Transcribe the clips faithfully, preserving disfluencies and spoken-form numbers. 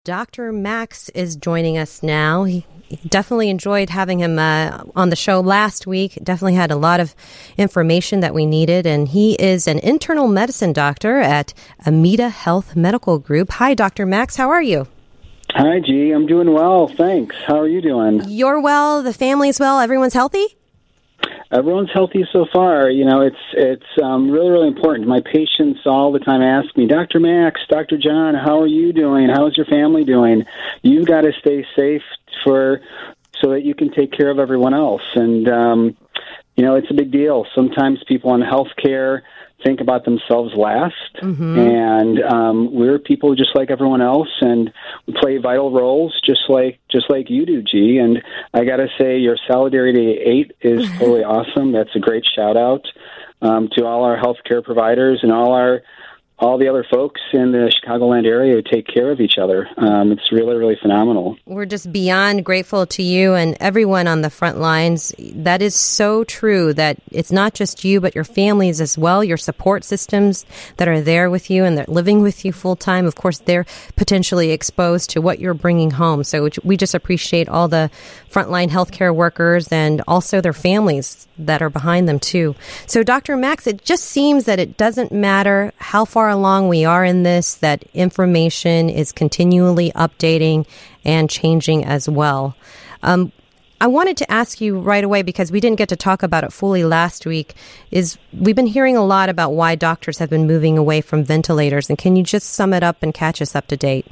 Doctor Max is joining us now. He definitely enjoyed having him uh, on the show last week. Definitely had a lot of information that we needed. And he is an internal medicine doctor at Amita Health Medical Group. Hi, Doctor Max. How are you? Hi, G. I'm doing well. Thanks. How are you doing? You're well. The family's well. Everyone's healthy? Everyone's healthy so far. You know, it's it's um, really, really important. My patients all the time ask me, Doctor Max, Doctor John, how are you doing? How's your family doing? You've got to stay safe for so that you can take care of everyone else. And, um, you know, it's a big deal. Sometimes people in healthcare think about themselves last, mm-hmm. and um, we're people just like everyone else, and we play vital roles just like just like you do, G. And I got to say, your Solidarity eight is totally awesome. That's a great shout out um, to all our healthcare providers and all our all the other folks in the Chicagoland area who take care of each other. Um, it's really, really phenomenal. We're just beyond grateful to you and everyone on the front lines. That is so true, that it's not just you, but your families as well, your support systems that are there with you and that are living with you full time. Of course, they're potentially exposed to what you're bringing home. So we just appreciate all the frontline healthcare workers and also their families that are behind them too. So Doctor Max, it just seems that it doesn't matter how far along we are in this, that information is continually updating and changing as well. Um, I wanted to ask you right away, because we didn't get to talk about it fully last week, is we've been hearing a lot about why doctors have been moving away from ventilators. And can you just sum it up and catch us up to date?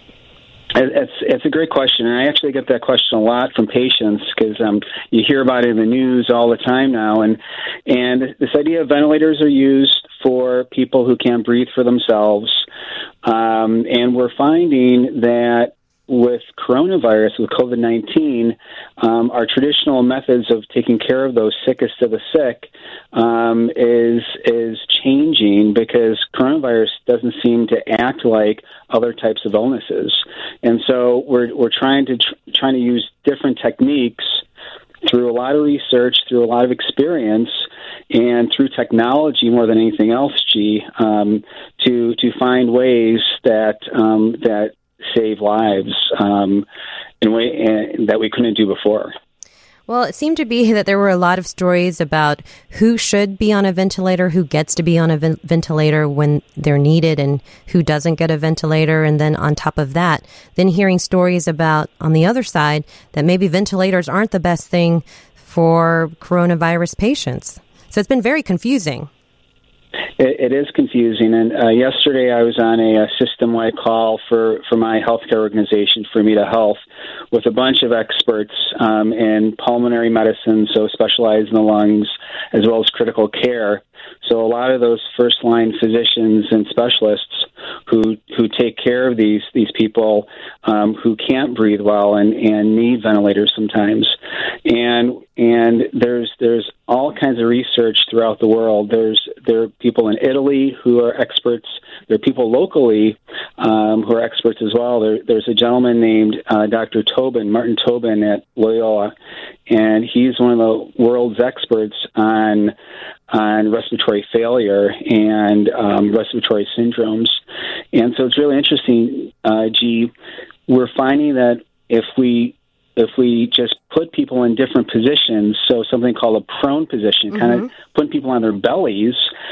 It's it's a great question, and I actually get that question a lot from patients because um, you hear about it in the news all the time now. And and this idea of ventilators are used for people who can't breathe for themselves, um, and we're finding that with coronavirus, with COVID nineteen, um, our traditional methods of taking care of those sickest of the sick um, is is changing because coronavirus doesn't seem to act like other types of illnesses, and so we're we're trying to tr- trying to use different techniques through a lot of research, through a lot of experience, and through technology more than anything else, G, um, to to find ways that um, that save lives um, in a way uh, that we couldn't do before. Well, it seemed to be that there were a lot of stories about who should be on a ventilator, who gets to be on a ven- ventilator when they're needed, and who doesn't get a ventilator. And then on top of that, then hearing stories about, on the other side, that maybe ventilators aren't the best thing for coronavirus patients. So it's been very confusing. It, it is confusing, and uh, yesterday I was on a, a system-wide call for, for my healthcare organization, for Amita Health, with a bunch of experts um, in pulmonary medicine, so specialized in the lungs, as well as critical care. So a lot of those first-line physicians and specialists who who take care of these these people um, who can't breathe well and, and need ventilators sometimes, and and there's there's all kinds of research throughout the world. There's there are people in Italy who are experts. There are people locally um, who are experts as well. There, there's a gentleman named uh, Doctor Tobin, Martin Tobin at Loyola, and he's one of the world's experts on on respiratory failure and um, respiratory syndromes. And so it's really interesting, uh, G. We're finding that if we if we just put people in different positions, so something called a prone position, mm-hmm. kind of putting people on their bellies,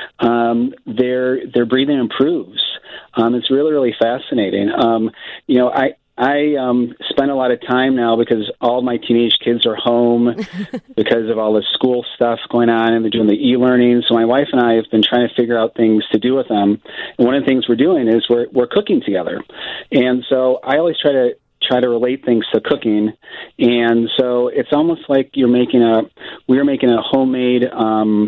um, their their breathing improves. Um, it's really, really fascinating. Um, you know, I I um, spend a lot of time now because all my teenage kids are home because of all the school stuff going on, and they're doing the e-learning. So my wife and I have been trying to figure out things to do with them. And one of the things we're doing is we're we're cooking together. And so I always try to try to relate things to cooking. And so it's almost like you're making a we were making a homemade um,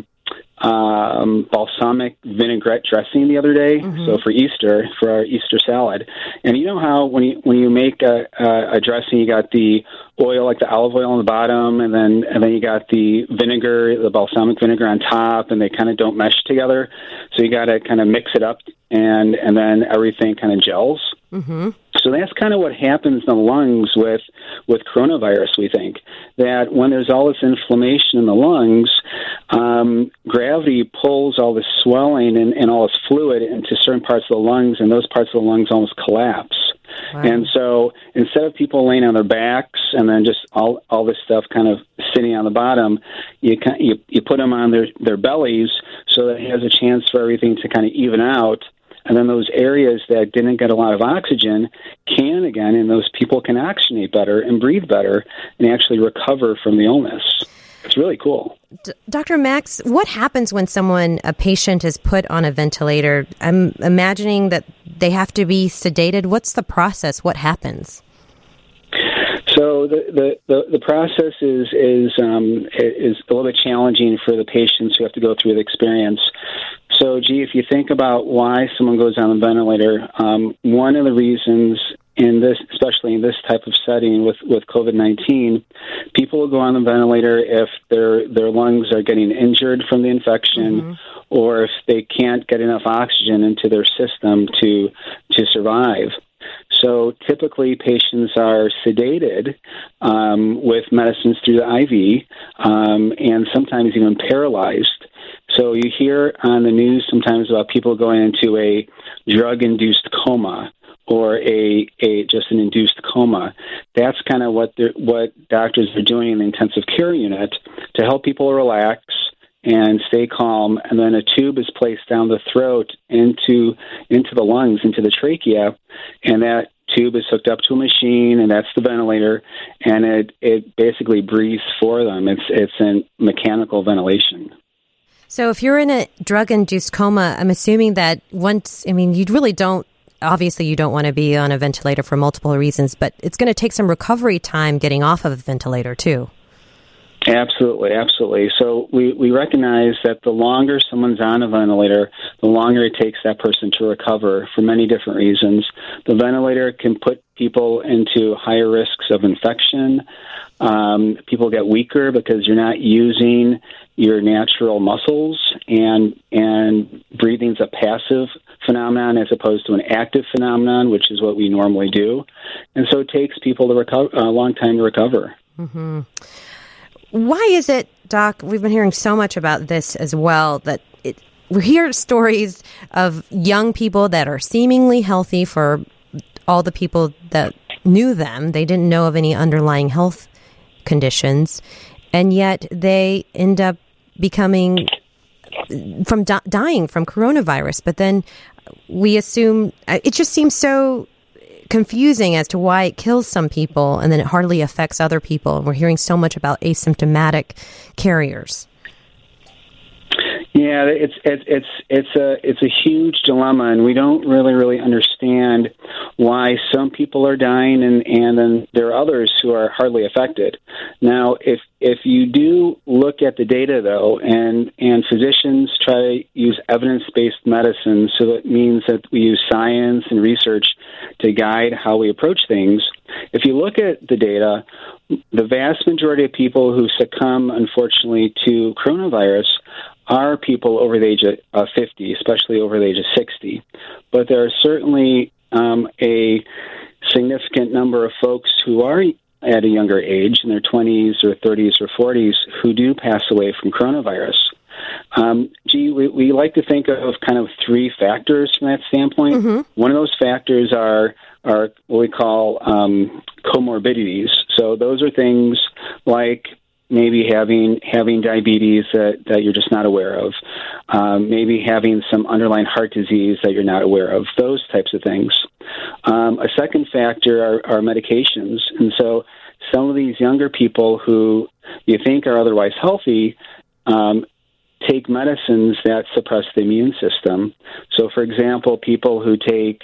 um, balsamic vinaigrette dressing the other day. Mm-hmm. So for Easter, for our Easter salad. And you know how when you when you make a, a, a dressing, you got the oil, like the olive oil on the bottom, and then and then you got the vinegar, the balsamic vinegar on top, and they kind of don't mesh together. So you got to kind of mix it up, and and then everything kind of gels. Mm-hmm. So that's kind of what happens in the lungs with with coronavirus, we think. That when there's all this inflammation in the lungs, um, gravity pulls all this swelling and, and all this fluid into certain parts of the lungs, and those parts of the lungs almost collapse. Wow. And so instead of people laying on their backs and then just all all this stuff kind of sitting on the bottom, you you, you put them on their, their bellies so that it has a chance for everything to kind of even out. And then those areas that didn't get a lot of oxygen can again, and those people can oxygenate better and breathe better and actually recover from the illness. It's really cool. D- Doctor Max, what happens when someone, a patient, is put on a ventilator? I'm imagining that they have to be sedated. What's the process? What happens? So the the, the, the process is is um, is a little bit challenging for the patients who have to go through the experience. So, gee, if you think about why someone goes on a ventilator, um, one of the reasons in this, especially in this type of setting with, with COVID nineteen, people will go on the ventilator if their their lungs are getting injured from the infection, mm-hmm. or if they can't get enough oxygen into their system to to survive. So typically patients are sedated um, with medicines through the I V, um, and sometimes even paralyzed. So you hear on the news sometimes about people going into a drug-induced coma or a, a just an induced coma. That's kind of what what doctors are doing in the intensive care unit to help people relax and stay calm. And then a tube is placed down the throat into into the lungs, into the trachea, and that tube is hooked up to a machine, and that's the ventilator, and it, it basically breathes for them. It's it's in mechanical ventilation. So if you're in a drug-induced coma, I'm assuming that once, I mean, you really don't, obviously you don't want to be on a ventilator for multiple reasons, but it's going to take some recovery time getting off of a ventilator too. Absolutely, absolutely. So we, we recognize that the longer someone's on a ventilator, the longer it takes that person to recover for many different reasons. The ventilator can put people into higher risks of infection. Um, people get weaker because you're not using your natural muscles, and and breathing's a passive phenomenon as opposed to an active phenomenon, which is what we normally do. And so it takes people to recover, a long time to recover. Mm-hmm. Why is it, Doc, we've been hearing so much about this as well, that it, we hear stories of young people that are seemingly healthy for all the people that knew them. They didn't know of any underlying health conditions, and yet they end up becoming, from di- dying from coronavirus. But then we assume, it just seems so confusing as to why it kills some people and then it hardly affects other people. And we're hearing so much about asymptomatic carriers. Yeah, it's it's it's it's a it's a huge dilemma, and we don't really really understand why some people are dying and, and then there are others who are hardly affected. Now, if if you do look at the data though, and and physicians try to use evidence-based medicine, so that means that we use science and research to guide how we approach things. If you look at the data, the vast majority of people who succumb, unfortunately, to coronavirus are people over the age of fifty, especially over the age of sixty. But there are certainly um, a significant number of folks who are at a younger age, in their twenties or thirties or forties, who do pass away from coronavirus. Um, gee, we, we like to think of kind of three factors from that standpoint. Mm-hmm. One of those factors are are what we call um, comorbidities. So those are things like maybe having having diabetes that, that you're just not aware of, um, maybe having some underlying heart disease that you're not aware of, those types of things. Um, a second factor are, are medications. And so some of these younger people who you think are otherwise healthy um, take medicines that suppress the immune system. So, for example, people who take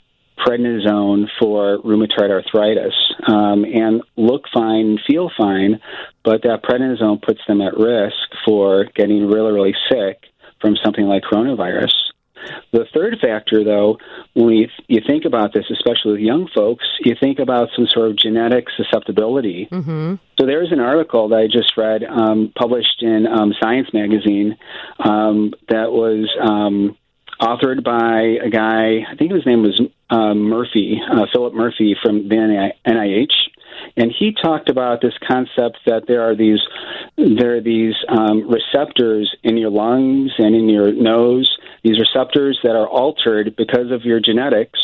prednisone for rheumatoid arthritis um, and look fine and feel fine, but that prednisone puts them at risk for getting really, really sick from something like coronavirus. The third factor, though, when you, you think about this, especially with young folks, you think about some sort of genetic susceptibility. Mm-hmm. So there's an article that I just read, um, published in um, Science magazine, um, that was um, authored by a guy, I think his name was uh, Murphy, uh, Philip Murphy from the N I H. And he talked about this concept that there are these there are these um, receptors in your lungs and in your nose, these receptors that are altered because of your genetics,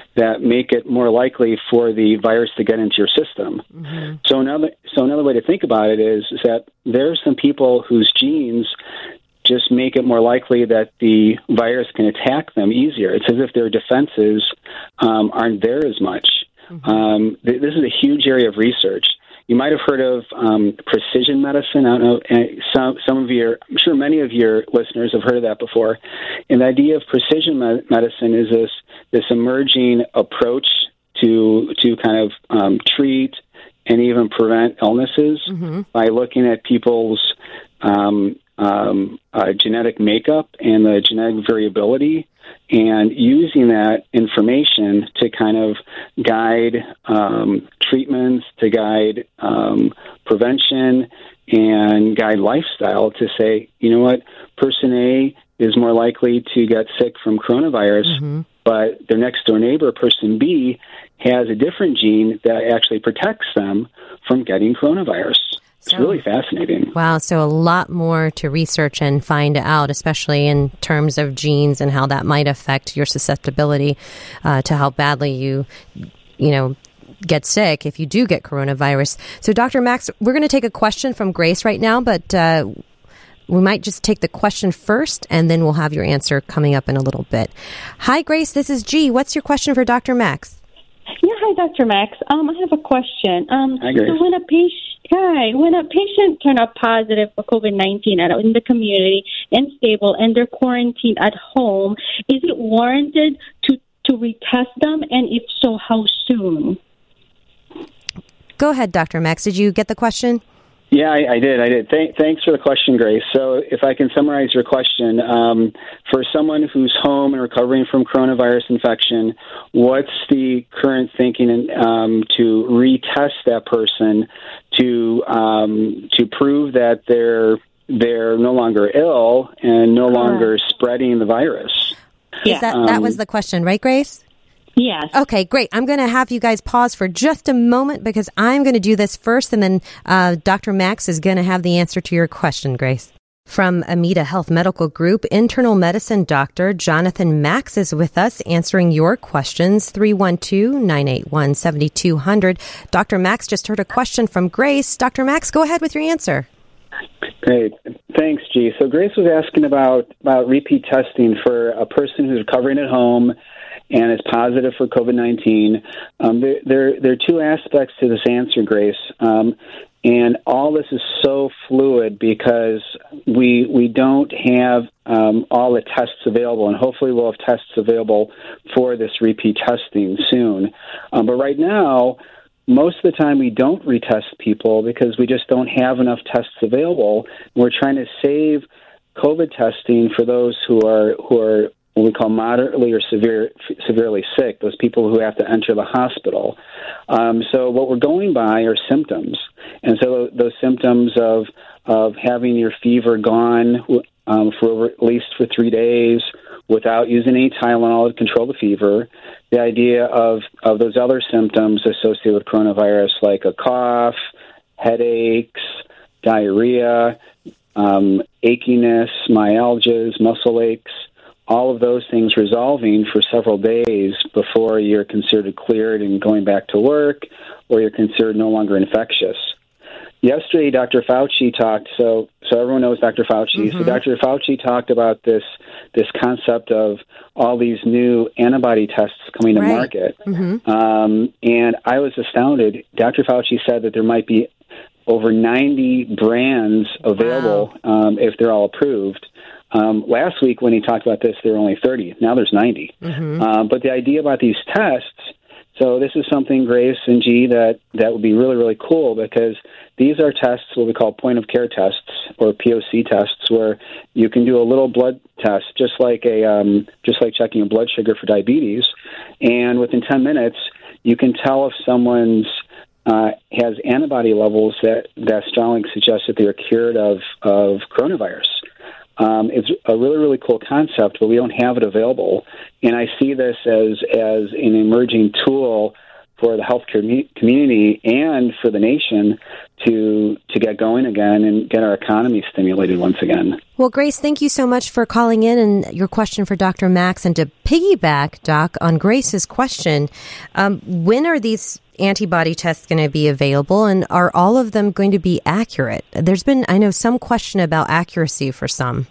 that make it more likely for the virus to get into your system. Mm-hmm. So another so another way to think about it is, is that there are some people whose genes just make it more likely that the virus can attack them easier. It's as if their defenses um, aren't there as much. Mm-hmm. Um, th- this is a huge area of research. You might have heard of um, precision medicine. I don't know. Some some of your, I'm sure many of your listeners have heard of that before. And the idea of precision me- medicine is this this emerging approach to to kind of um, treat and even prevent illnesses mm-hmm. by looking at people's um, um, uh, genetic makeup and the genetic variability, and using that information to kind of guide um, treatments, to guide um, prevention, and guide lifestyle to say, you know what, person A is more likely to get sick from coronavirus, mm-hmm. but their next door neighbor, person B, has a different gene that actually protects them from getting coronavirus. It's so, really fascinating. Wow. So a lot more to research and find out, especially in terms of genes and how that might affect your susceptibility uh, to how badly you, you know, get sick if you do get coronavirus. So Doctor Max, we're going to take a question from Grace right now, but uh, we might just take the question first, and then we'll have your answer coming up in a little bit. Hi, Grace. This is G. What's your question for Doctor Max? Yeah, hi, Doctor Max. Um, I have a question. Um, hi, Grace. So when a patient, hi, when a patient turns up positive for COVID nineteen in the community and stable, and they're quarantined at home, is it warranted to to retest them, and if so, how soon? Go ahead, Doctor Max. Did you get the question? Yeah, I, I did. I did. Th- thanks for the question, Grace. So if I can summarize your question, um, for someone who's home and recovering from coronavirus infection, what's the current thinking um, to retest that person to um, to prove that they're they're no longer ill and no longer spreading the virus? Yeah. Is that, um, that was the question, right, Grace? Yes. Okay, great. I'm going to have you guys pause for just a moment because I'm going to do this first, and then uh, Doctor Max is going to have the answer to your question, Grace. From Amita Health Medical Group, internal medicine doctor Jonathan Max is with us answering your questions, three one two, nine eight one, seven two zero zero. Doctor Max just heard a question from Grace. Doctor Max, go ahead with your answer. Great. Thanks, G. So Grace was asking about, about repeat testing for a person who's recovering at home and is positive for COVID nineteen. Um, there, there, there are two aspects to this answer, Grace. Um, and all this is so fluid because we we don't have um, all the tests available, and hopefully we'll have tests available for this repeat testing soon. Um, but right now, most of the time we don't retest people because we just don't have enough tests available. We're trying to save COVID testing for those who are who are what we call moderately or severe, severely sick, those people who have to enter the hospital. Um, so what we're going by are symptoms. And so those symptoms of of having your fever gone um, for over, at least for three days without using any Tylenol to control the fever, the idea of, of those other symptoms associated with coronavirus like a cough, headaches, diarrhea, um, achiness, myalgias, muscle aches, all of those things resolving for several days before you're considered cleared and going back to work, or you're considered no longer infectious. Yesterday, Doctor Fauci talked, so so everyone knows Doctor Fauci. Mm-hmm. So Doctor Fauci talked about this this concept of all these new antibody tests coming to right. market. Mm-hmm. Um, and I was astounded. Doctor Fauci said that there might be over ninety brands available wow. um, if they're all approved. Um, last week when he talked about this, there were only thirty. Now there's ninety. Mm-hmm. Um, but the idea about these tests, so this is something, Grace and G, that, that would be really, really cool because these are tests, what we call point-of-care tests or P O C tests, where you can do a little blood test, just like a um, just like checking a blood sugar for diabetes, and within ten minutes, you can tell if someone's uh, has antibody levels that, that strongly suggest that they're cured of, of coronavirus. Um, it's a really, really cool concept, but we don't have it available. And I see this as, as an emerging tool for the healthcare me- community and for the nation to to get going again and get our economy stimulated once again. Well, Grace, thank you so much for calling in and your question for Doctor Max. And to piggyback, Doc, on Grace's question, um, when are these antibody tests going to be available, and are all of them going to be accurate? There's been, I know, some question about accuracy for some.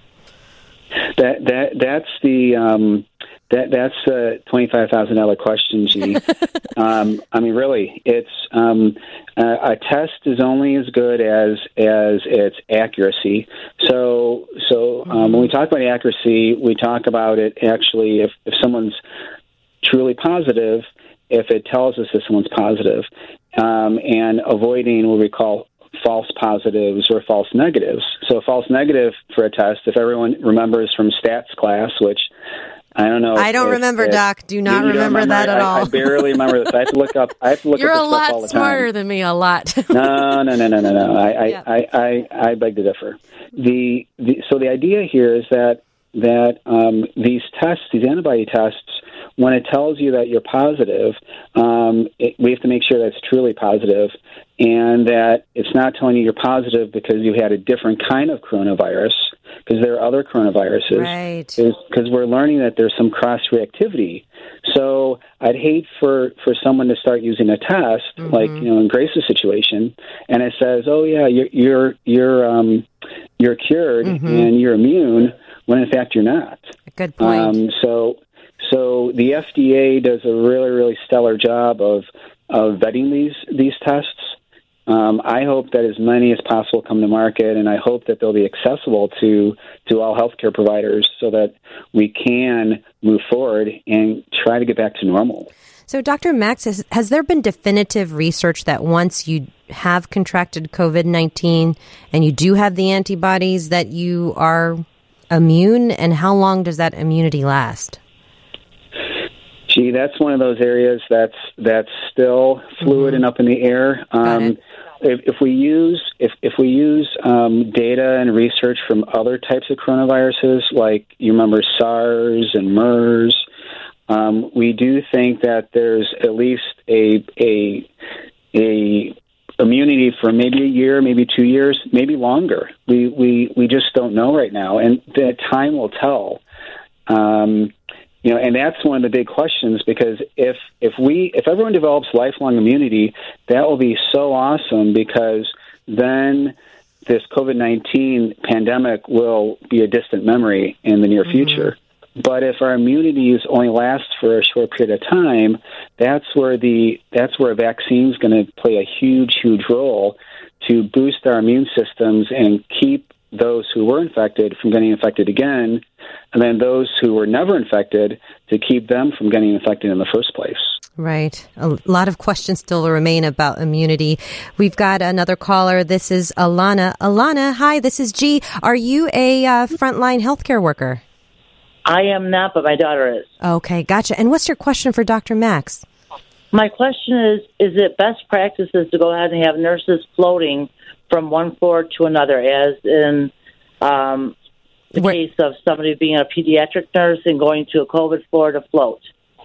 That that that's the um, that that's a twenty-five thousand dollar question, G. um, I mean, really, it's um, a, a test is only as good as as its accuracy. So so um, when we talk about accuracy, we talk about it actually if if someone's truly positive, if it tells us that someone's positive, um, and avoiding what we call false positives or false negatives. So a false negative for a test, if everyone remembers from stats class, which I don't know. I don't if, remember, if, Doc. Do not remember, remember that at I, all. I barely remember this. I have to look up. I have to look You're up a this stuff all lot the time. smarter than me, a lot. no, no, no, no, no, no. I, yeah. I, I, I, I beg to differ. The, the so the idea here is that that um, these tests, these antibody tests, when it tells you that you're positive, um, it, we have to make sure that it's truly positive, and that it's not telling you you're positive because you had a different kind of coronavirus, because there are other coronaviruses. Right. Because we're learning that there's some cross-reactivity. So I'd hate for, for someone to start using a test, mm-hmm. like, you know, in Grace's situation, and it says, oh, yeah, you're you're you're, um, you're cured mm-hmm. and you're immune, when in fact you're not. Good point. Um, so... So the F D A does a really, really stellar job of of vetting these these tests. Um, I hope that as many as possible come to market, and I hope that they'll be accessible to to all healthcare providers so that we can move forward and try to get back to normal. So, Doctor Max, has, has there been definitive research that once you have contracted COVID nineteen and you do have the antibodies, that you are immune, and how long does that immunity last? Gee, that's one of those areas that's that's still fluid mm-hmm. and up in the air. Um, if, if we use if if we use um, data and research from other types of coronaviruses, like you remember SARS and MERS, um, we do think that there's at least a a a immunity for maybe a year, maybe two years, maybe longer. We we we just don't know right now, and the time will tell. Um, You know, and that's one of the big questions, because if if we if everyone develops lifelong immunity, that will be so awesome, because then this COVID nineteen pandemic will be a distant memory in the near mm-hmm. future. But if our immunities only last for a short period of time, that's where the that's where a vaccine is going to play a huge, huge role to boost our immune systems and keep those who were infected from getting infected again, and then those who were never infected to keep them from getting infected in the first place. Right. A lot of questions still remain about immunity. We've got another caller. This is Alana. Alana, hi, this is G. Are you a uh, frontline healthcare worker? I am not, but my daughter is. Okay, gotcha. And what's your question for Doctor Max? My question is, is it best practices to go ahead and have nurses floating from one floor to another, as in um, the Where, case of somebody being a pediatric nurse and going to a COVID floor to float?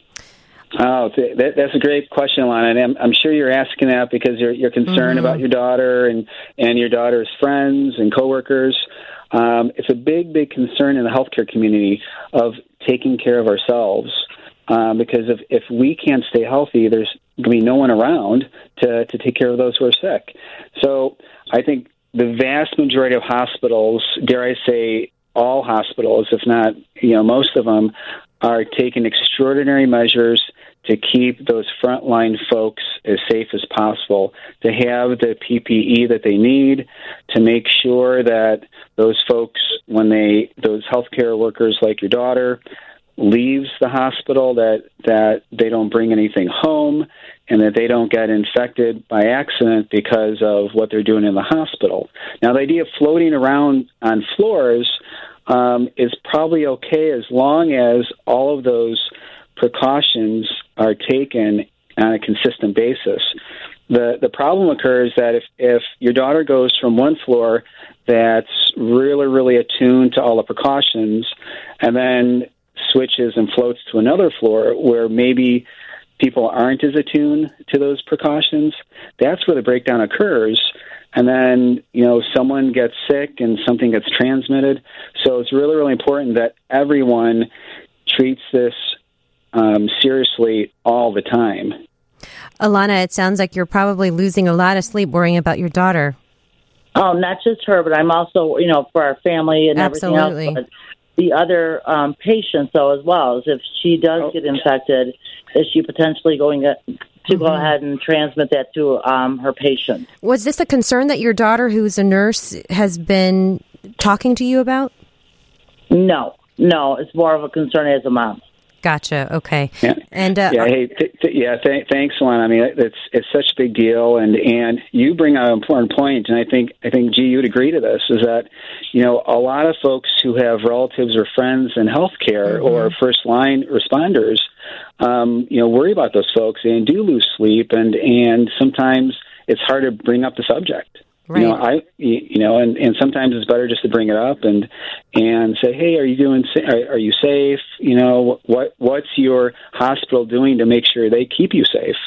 Oh, that, that's a great question, Alana. And I'm, I'm sure you're asking that because you're, you're concerned mm-hmm. about your daughter and, and your daughter's friends and coworkers. Um, it's a big, big concern in the healthcare community of taking care of ourselves. Um, because if, if we can't stay healthy, there's going to be no one around to, to take care of those who are sick. So I think the vast majority of hospitals, dare I say all hospitals, if not, you know, most of them, are taking extraordinary measures to keep those frontline folks as safe as possible, to have the P P E that they need, to make sure that those folks, when they, those healthcare workers like your daughter, leaves the hospital, that that they don't bring anything home, and that they don't get infected by accident because of what they're doing in the hospital. Now, the idea of floating around on floors um, is probably okay as long as all of those precautions are taken on a consistent basis. The the problem occurs that if, if your daughter goes from one floor that's really, really attuned to all the precautions, and then switches and floats to another floor where maybe people aren't as attuned to those precautions, that's where the breakdown occurs. And then, you know, someone gets sick and something gets transmitted. So it's really, really important that everyone treats this um, seriously all the time. Alana, it sounds like you're probably losing a lot of sleep worrying about your daughter. Oh, not just her, but I'm also, you know, for our family and Absolutely. everything else. But the other um, patients, though, as well, as if she does Oh. get infected, is she potentially going to, to Mm-hmm. go ahead and transmit that to um, her patient? Was this a concern that your daughter, who's a nurse, has been talking to you about? No, no, it's more of a concern as a mom. Gotcha. Okay. Yeah. And uh, yeah, hey, th- th- yeah. Th- thanks, Alana. I mean, it's it's such a big deal, and and you bring out an important point, and I think I think G, you'd agree to this, is that you know a lot of folks who have relatives or friends in healthcare mm-hmm. or first line responders, um, you know, worry about those folks and do lose sleep, and and sometimes it's hard to bring up the subject. Right. You know, I, you know, and, and sometimes it's better just to bring it up and and say, hey, are you doing? Are, are you safe? You know, what what's your hospital doing to make sure they keep you safe?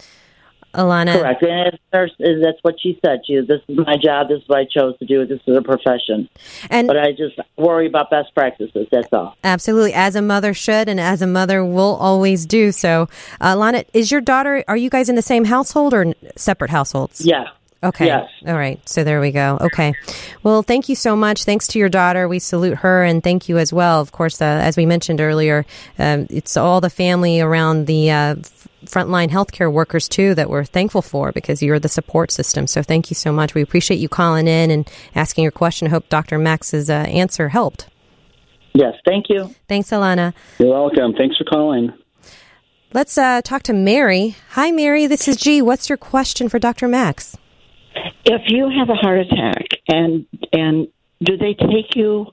Alana, correct. And as a nurse, that's what she said. She, this is my job. This is what I chose to do. This is a profession. And but I just worry about best practices. That's all. Absolutely, as a mother should, and as a mother will always do. So, uh, Alana, is your daughter? Are you guys in the same household or separate households? Yeah. Okay. Yes. All right. So there we go. Okay. Well, thank you so much. Thanks to your daughter. We salute her, and thank you as well. Of course, uh, as we mentioned earlier, um, it's all the family around the uh, frontline healthcare workers, too, that we're thankful for, because you're the support system. So thank you so much. We appreciate you calling in and asking your question. I hope Doctor Max's uh, answer helped. Yes. Thank you. Thanks, Alana. You're welcome. Thanks for calling. Let's uh, talk to Mary. Hi, Mary. This is G. What's your question for Doctor Max? If you have a heart attack, and and do they take you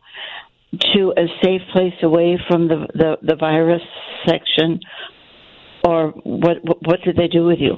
to a safe place away from the, the, the virus section, or what what do they do with you?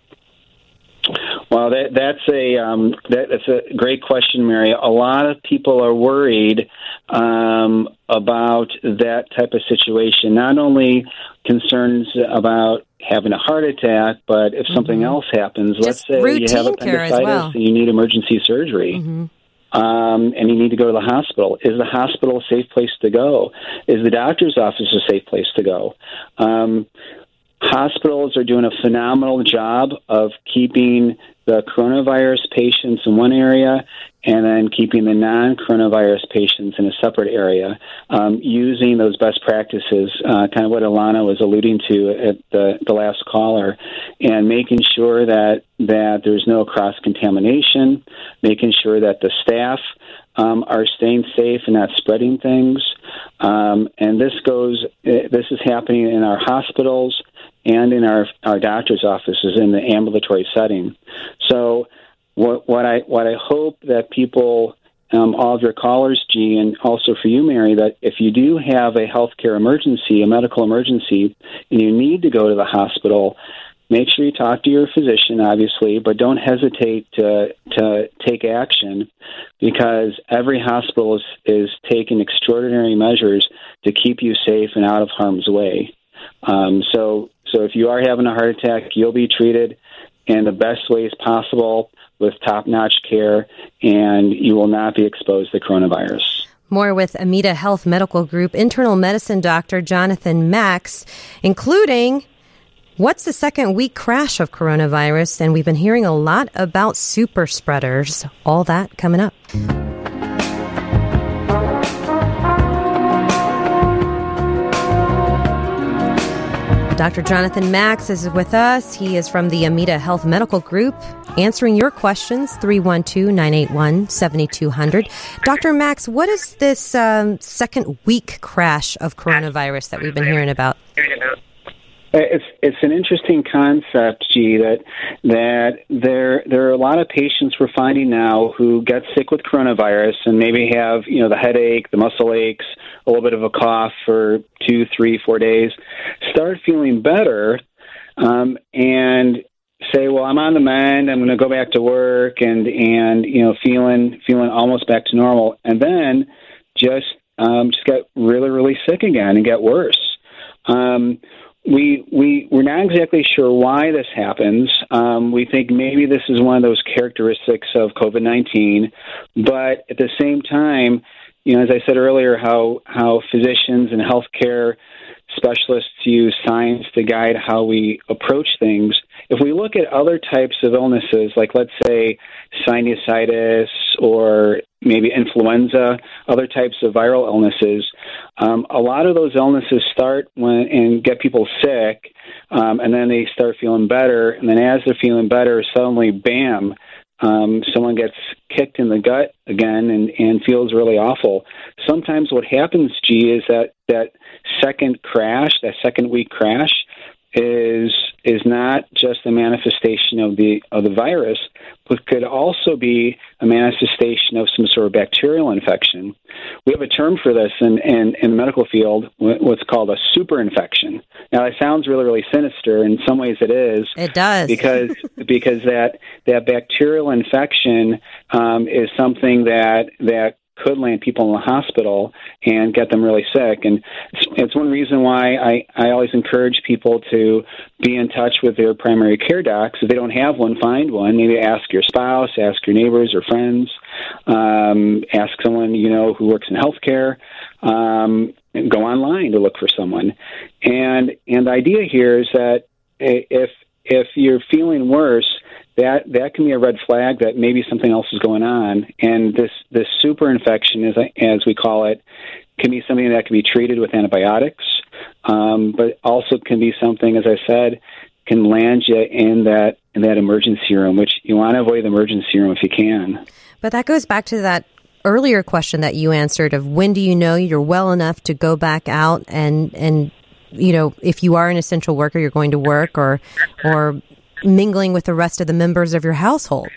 Well, that, that's a um, that, that's a great question, Mary. A lot of people are worried um, about that type of situation. Not only concerns about having a heart attack, but if something mm-hmm. else happens, Just let's say you have appendicitis well. and you need emergency surgery, mm-hmm. um, and you need to go to the hospital. Is the hospital a safe place to go? Is the doctor's office a safe place to go? Um, hospitals are doing a phenomenal job of keeping the coronavirus patients in one area and then keeping the non-coronavirus patients in a separate area, um, using those best practices, uh, kind of what Alana was alluding to at the, the last caller, and making sure that, that there's no cross-contamination, making sure that the staff um, are staying safe and not spreading things. Um, and this goes, this is happening in our hospitals and in our, our doctor's offices in the ambulatory setting. So what, what I what I hope that people, um, all of your callers, G, and also for you, Mary, that if you do have a healthcare emergency, a medical emergency, and you need to go to the hospital, make sure you talk to your physician, obviously, but don't hesitate to to take action, because every hospital is, is taking extraordinary measures to keep you safe and out of harm's way. Um, so So if you are having a heart attack, you'll be treated in the best ways possible with top-notch care, and you will not be exposed to coronavirus. More with Amita Health Medical Group internal medicine doctor Jonathan Max, including what's the second week crash of coronavirus, and we've been hearing a lot about super spreaders. All that coming up. Doctor Jonathan Max is with us. He is from the Amita Health Medical Group, answering your questions, three one two, nine eight one, seven two zero zero. Doctor Max, what is this um, second week crash of coronavirus that we've been hearing about? It's it's an interesting concept, G, that that there there are a lot of patients we're finding now who get sick with coronavirus and maybe have, you know, the headache, the muscle aches, a little bit of a cough for two, three, four days, start feeling better, um, and say, well, I'm on the mend, I'm going to go back to work, and and you know, feeling feeling almost back to normal, and then just um, just get really really sick again and get worse. Um, we we we're not exactly sure why this happens. Um, we think maybe this is one of those characteristics of COVID nineteen, but at the same time, you know, as I said earlier, how how physicians and healthcare specialists use science to guide how we approach things. If we look at other types of illnesses, like let's say sinusitis or maybe influenza, other types of viral illnesses, um, a lot of those illnesses start when and get people sick, um, and then they start feeling better, and then as they're feeling better, suddenly, bam, um, someone gets kicked in the gut again and, and feels really awful. Sometimes what happens, G, is that that second crash, that second week crash, is is not just a manifestation of the of the virus, but could also be a manifestation of some sort of bacterial infection. We have a term for this in, in, in the medical field, what's called a super infection. Now, it sounds really, really sinister. In some ways, it is. It does. Because because that that bacterial infection um, is something that that could land people in the hospital and get them really sick. And it's, it's one reason why I, I always encourage people to be in touch with their primary care docs. If they don't have one, find one. Maybe ask your spouse, ask your neighbors or friends, um, ask someone you know who works in healthcare, um, and go online to look for someone. And and the idea here is that if if you're feeling worse, that that can be a red flag that maybe something else is going on. And this, this super infection, as, as we call it, can be something that can be treated with antibiotics, um, but also can be something, as I said, can land you in that in that emergency room, which you want to avoid the emergency room if you can. But that goes back to that earlier question that you answered of when do you know you're well enough to go back out and, and you know, if you are an essential worker, you're going to work or or mingling with the rest of the members of your household?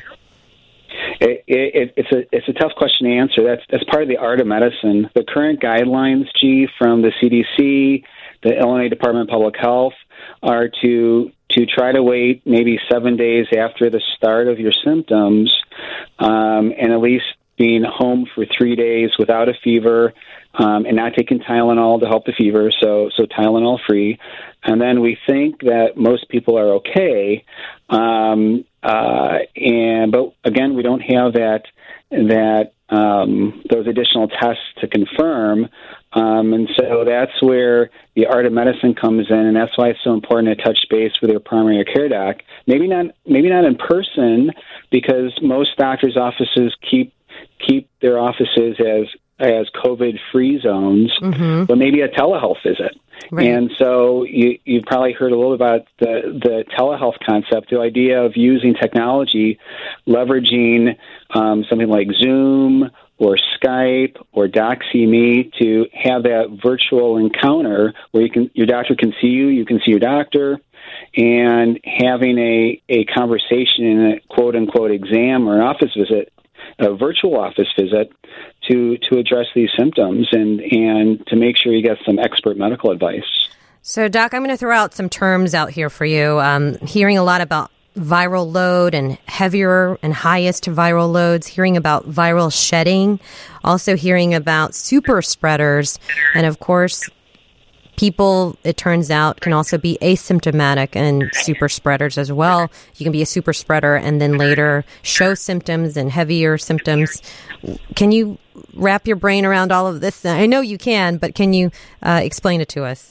It, it, it's a it's a tough question to answer. That's that's part of the art of medicine. The current guidelines, G, from the C D C, the Illinois Department of Public Health, are to to try to wait maybe seven days after the start of your symptoms, um, and at least being home for three days without a fever, um, and not taking Tylenol to help the fever. So so Tylenol free. And then we think that most people are okay, um, uh, and but again, we don't have that that um, those additional tests to confirm, um, and so that's where the art of medicine comes in, and that's why it's so important to touch base with your primary care doc. Maybe not maybe not in person, because most doctors' offices keep keep their offices as as COVID-free zones, mm-hmm. but maybe a telehealth visit. Right. And so you, you've probably heard a little about the, the telehealth concept, the idea of using technology, leveraging um, something like Zoom or Skype or DoxyMe to have that virtual encounter where you can your doctor can see you, you can see your doctor, and having a, a conversation in a quote-unquote exam or an office visit, a virtual office visit, to to address these symptoms and, and to make sure you get some expert medical advice. So, Doc, I'm going to throw out some terms out here for you. Um, hearing a lot about viral load and heavier and highest viral loads, hearing about viral shedding, also hearing about super spreaders, and of course, people, it turns out, can also be asymptomatic and super spreaders as well. You can be a super spreader and then later show symptoms and heavier symptoms. Can you wrap your brain around all of this? I know you can, but can you uh, explain it to us?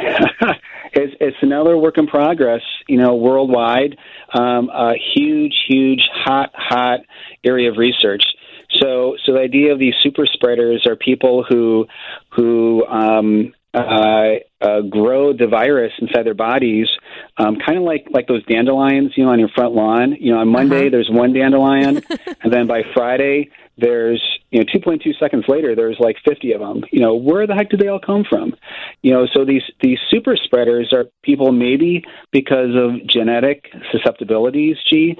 it's, it's another work in progress, you know, worldwide. Um, a huge, huge, hot, hot area of research. So, so the idea of these super spreaders are people who, who, um, Uh, uh, grow the virus inside their bodies, um, kind of like, like those dandelions, you know, on your front lawn. You know, on Monday uh-huh. there's one dandelion, and then by Friday there's, you know, two point two seconds later there's like fifty of them. You know, where the heck did they all come from? You know, so these these super spreaders are people maybe because of genetic susceptibilities. Gee.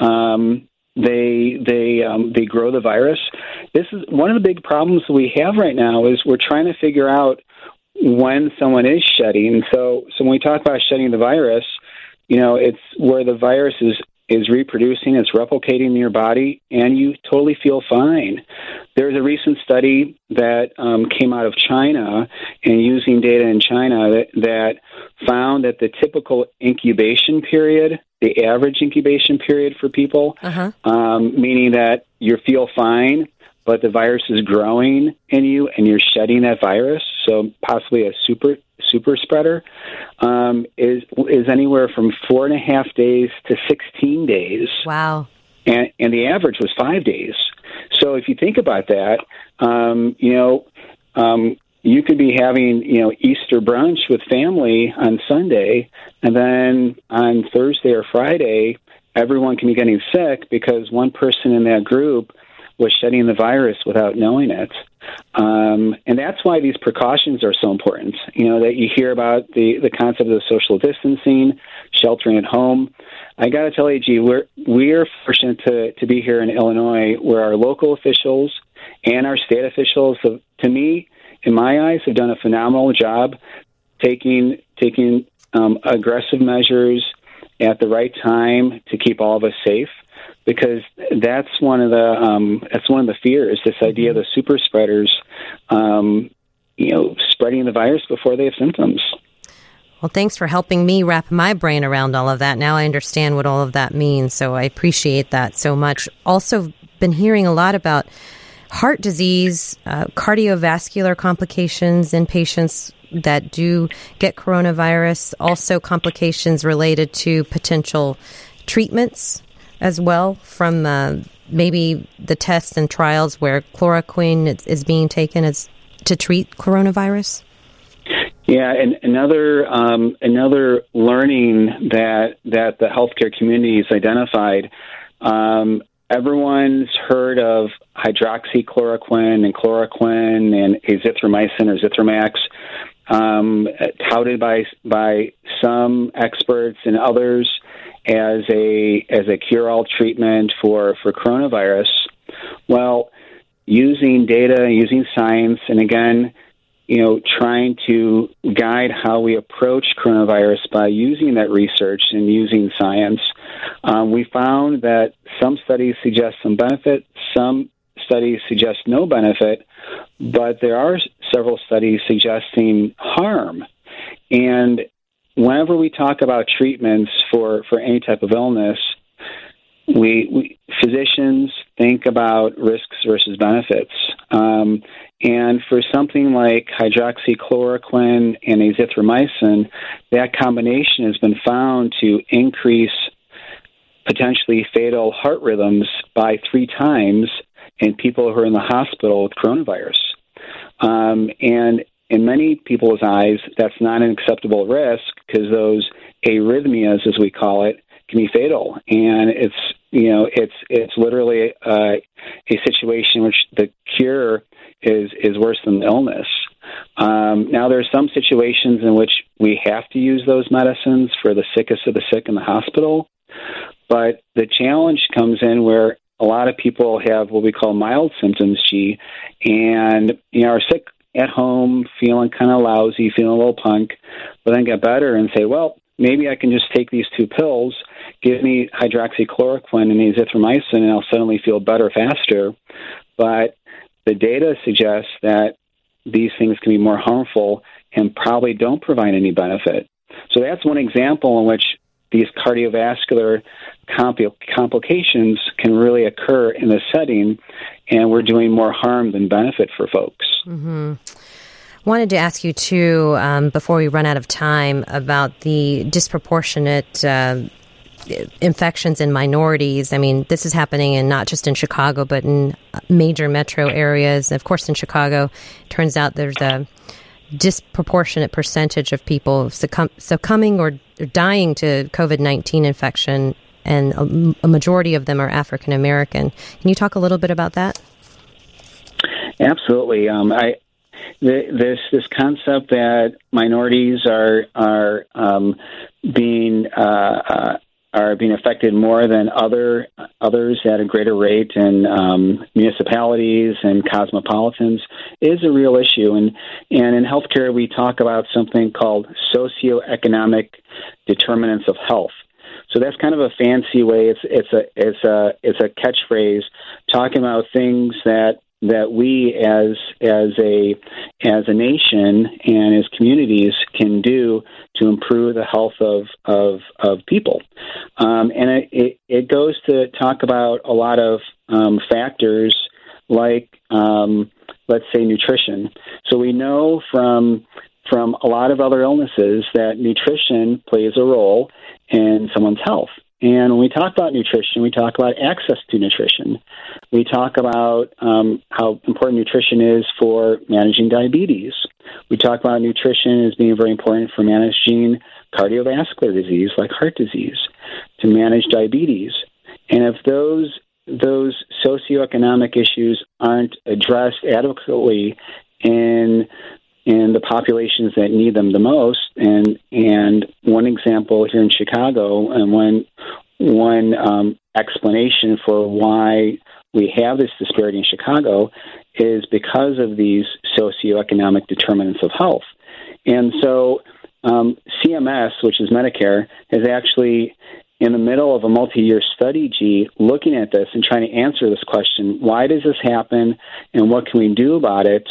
Um, They they um, they grow the virus. This is one of the big problems that we have right now. Is we're trying to figure out when someone is shedding. So, so when we talk about shedding the virus, you know, it's where the virus is is reproducing, it's replicating in your body, and you totally feel fine. There's a recent study that um, came out of China, and using data in China that, that found that the typical incubation period, the average incubation period for people, uh-huh. um, meaning that you feel fine, but the virus is growing in you and you're shedding that virus, so possibly a super super spreader, um, is is anywhere from four and a half days to sixteen days. Wow. And, and the average was five days. So if you think about that, um, you know, um, you could be having, you know, Easter brunch with family on Sunday, and then on Thursday or Friday, everyone can be getting sick because one person in that group was shedding the virus without knowing it. Um, and that's why these precautions are so important. You know, that you hear about the, the concept of social distancing, sheltering at home. I got to tell you, G, we're, we're fortunate to, to be here in Illinois, where our local officials and our state officials have, to me, in my eyes, have done a phenomenal job taking, taking um, aggressive measures at the right time to keep all of us safe. Because that's one of the um, that's one of the fears. This idea of the super spreaders, um, you know, spreading the virus before they have symptoms. Well, thanks for helping me wrap my brain around all of that. Now I understand what all of that means, so I appreciate that so much. Also, been hearing a lot about heart disease, uh, cardiovascular complications in patients that do get coronavirus. Also, complications related to potential treatments as well from uh, maybe the tests and trials where chloroquine is, is being taken as to treat coronavirus? Yeah, and another um, another learning that that the healthcare community has identified. Um, everyone's heard of hydroxychloroquine and chloroquine and azithromycin or Zithromax, um, touted by by some experts and others as a as a cure-all treatment for, for coronavirus. Well, using data, using science, and again, you know, trying to guide how we approach coronavirus by using that research and using science, um, we found that some studies suggest some benefit, some studies suggest no benefit, but there are several studies suggesting harm. And whenever we talk about treatments for, for any type of illness, we, we physicians think about risks versus benefits. Um, and for something like hydroxychloroquine and azithromycin, that combination has been found to increase potentially fatal heart rhythms by three times in people who are in the hospital with coronavirus. Um, and in many people's eyes, that's not an acceptable risk because those arrhythmias, as we call it, can be fatal. And it's, you know, it's it's literally uh, a situation in which the cure is, is worse than the illness. Um, now, there are some situations in which we have to use those medicines for the sickest of the sick in the hospital. But the challenge comes in where a lot of people have what we call mild symptoms, G, and, you know, are sick at home, feeling kind of lousy, feeling a little punk, but then get better and say, well, maybe I can just take these two pills, give me hydroxychloroquine and azithromycin, and I'll suddenly feel better faster. But the data suggests that these things can be more harmful and probably don't provide any benefit. So that's one example in which these cardiovascular compl- complications can really occur in this setting, and we're doing more harm than benefit for folks. Mm-hmm. Wanted to ask you, too, um, before we run out of time, about the disproportionate uh, infections in minorities. I mean, this is happening in not just in Chicago, but in major metro areas. Of course, in Chicago, it turns out there's a disproportionate percentage of people succumb- succumbing or dying to COVID nineteen infection, and a, a majority of them are African American. Can you talk a little bit about that? Absolutely. Um, I the, this this concept that minorities are are um, being uh, uh, are being affected more than other others at a greater rate in um, municipalities and cosmopolitans is a real issue. And and in healthcare, we talk about something called socioeconomic determinants of health. So that's kind of a fancy way. It's it's a it's a it's a catchphrase talking about things that that we as as a as a nation and as communities can do to improve the health of of, of people. Um, and it, it, it goes to talk about a lot of um, factors like, um, let's say, nutrition. So we know from from a lot of other illnesses that nutrition plays a role in someone's health. And when we talk about nutrition, we talk about access to nutrition. We talk about um, how important nutrition is for managing diabetes. We talk about nutrition as being very important for managing cardiovascular disease like heart disease, to manage diabetes. And if those those socioeconomic issues aren't addressed adequately in in the populations that need them the most, and and one example here in Chicago, and one one um, explanation for why we have this disparity in Chicago is because of these socioeconomic determinants of health. And so um, C M S, which is Medicare, is actually in the middle of a multi-year study, G, looking at this and trying to answer this question: why does this happen, and what can we do about it?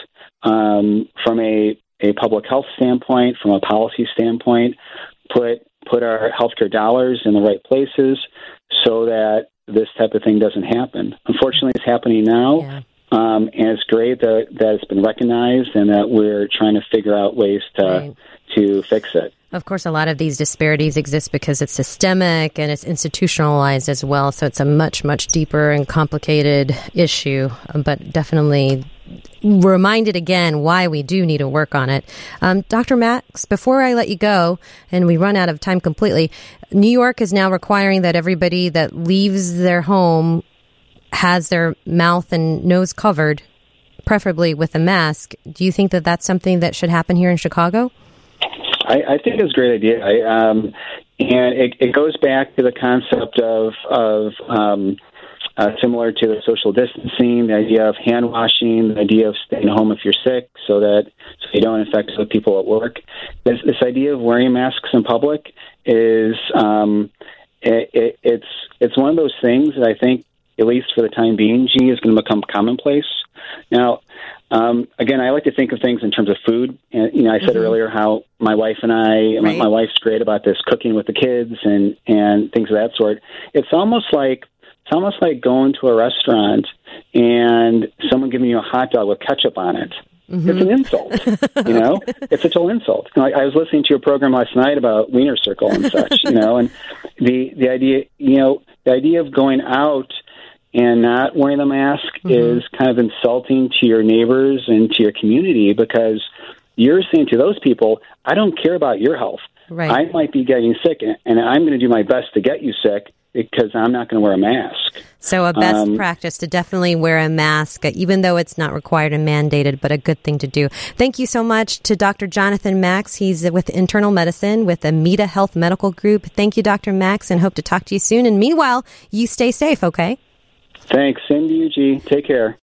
Um, from a, a public health standpoint, from a policy standpoint, put put our healthcare dollars in the right places so that this type of thing doesn't happen. Unfortunately, it's happening now, yeah. um, and it's great that, that it's been recognized and that we're trying to figure out ways to right. to fix it. Of course, a lot of these disparities exist because it's systemic and it's institutionalized as well, so it's a much, much deeper and complicated issue, but definitely reminded again why we do need to work on it. Um, Doctor Max, before I let you go, and we run out of time completely, New York is now requiring that everybody that leaves their home has their mouth and nose covered, preferably with a mask. Do you think that that's something that should happen here in Chicago? I, I think it's a great idea. I, um, and it, it goes back to the concept of, of um, uh, similar to the social distancing, the idea of hand washing, the idea of staying home if you're sick so that so you don't infect other people at work. This, this idea of wearing masks in public is um, it, it, it's it's one of those things that I think, at least for the time being, G, is going to become commonplace. Now, um, again, I like to think of things in terms of food. And, you know, I said mm-hmm. earlier how my wife and I, right. my, my wife's great about this cooking with the kids and, and things of that sort. It's almost like it's almost like going to a restaurant and someone giving you a hot dog with ketchup on it. Mm-hmm. It's an insult, you know. It's a total insult. You know, I, I was listening to a program last night about Wiener Circle and such, you know, and the the idea, you know, the idea of going out and not wearing the mask mm-hmm. is kind of insulting to your neighbors and to your community, because you're saying to those people, I don't care about your health. Right. I might be getting sick, and I'm going to do my best to get you sick because I'm not going to wear a mask. So a best um, practice to definitely wear a mask, even though it's not required and mandated, but a good thing to do. Thank you so much to Doctor Jonathan Max. He's with internal medicine with Amita Health Medical Group. Thank you, Doctor Max, and hope to talk to you soon. And meanwhile, you stay safe, okay? Thanks. Same to you, G. Take care.